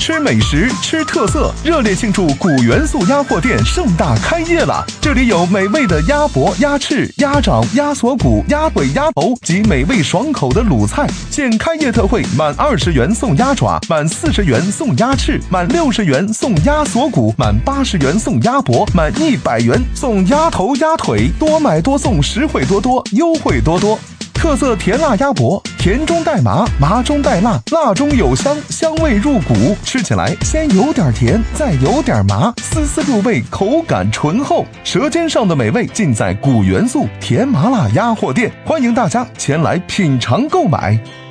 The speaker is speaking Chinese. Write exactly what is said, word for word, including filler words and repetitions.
吃美食，吃特色，热烈庆祝古元素鸭货店盛大开业了！这里有美味的鸭脖、鸭翅、鸭掌、鸭锁骨、鸭腿、鸭头及美味爽口的卤菜。现开业特惠，满二十元送鸭爪，满四十元送鸭翅，满六十元送鸭锁骨，满八十元送鸭脖，满一百元送鸭头、鸭腿，多买多送，实惠多多，优惠多多。特色甜辣鸭脖，甜中带麻，麻中带辣，辣中有香，香味入骨，吃起来先有点甜，再有点麻，丝丝入味，口感醇厚，舌尖上的美味尽在古元素甜麻辣鸭货店，欢迎大家前来品尝购买。